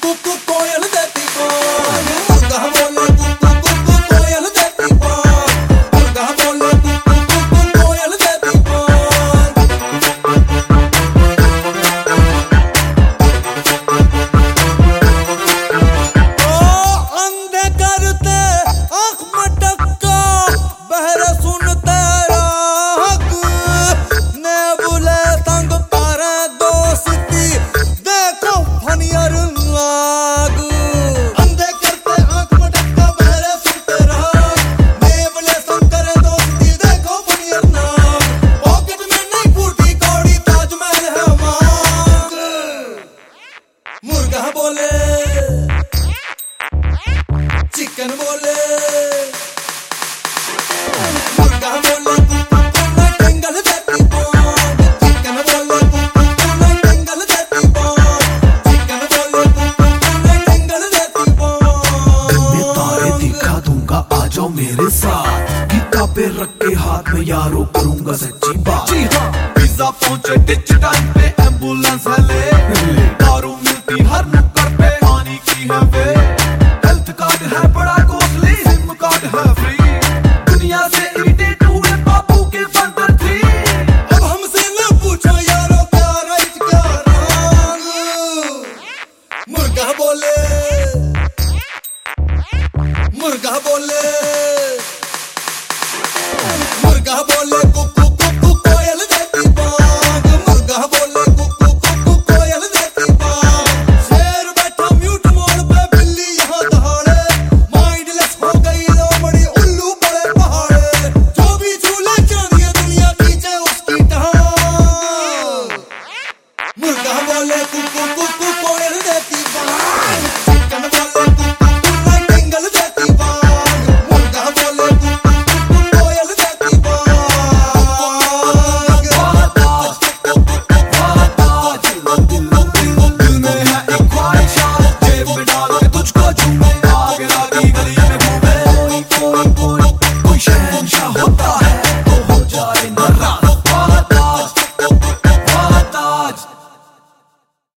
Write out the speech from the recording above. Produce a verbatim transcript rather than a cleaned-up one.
कुकु कोयल देती बात, मुर्गा बोले कुकु कुकु कोयल देती बात, मुर्गा बोले कुकु कुकु कोयल देती बात। ओ अंधे करते आँख मटका, बहरे सुनते राग, ने बुले संग करे दोस्ती, देखो फनियर लाग। अंधे करते आँख मटका, बहरे सुनते राग, ने बुले संग करे दोस्ती, देखो फनियर लाग। पॉकेट में नहीं फूटी कौड़ी, ताजमहल है मांग। मुर्गा बोले चिकन बोले, मुर्गा बोले कुकु को मैं टेंगल देती बात, चिकन बोले कुकु को मैं टेंगल देती बात, चिकन बोले कुकु को मैं टेंगल देती बात। मैं तारे दिखा दूंगा, आ जाओ मेरे साथ, गीता पे रख के हाथ में यारो करूंगा सच्ची बात। जी हाँ, पिज्जा पहुंचे टिच टाइम पे, एम्बुलेंस है ले, दारू मिलती हर नुक्कड़ पे, पानी की है वे, हेल्थ कार्ड है बड़ा कॉस्टली, सिम कार्ड है फ्री, दुनिया से इरिटेट हुए बापू के बंदर थ्री। अब हमसे न पूछो यारो क्या राइट क्या रॉन्ग। मुर्गा बोले, मुर्गा बोले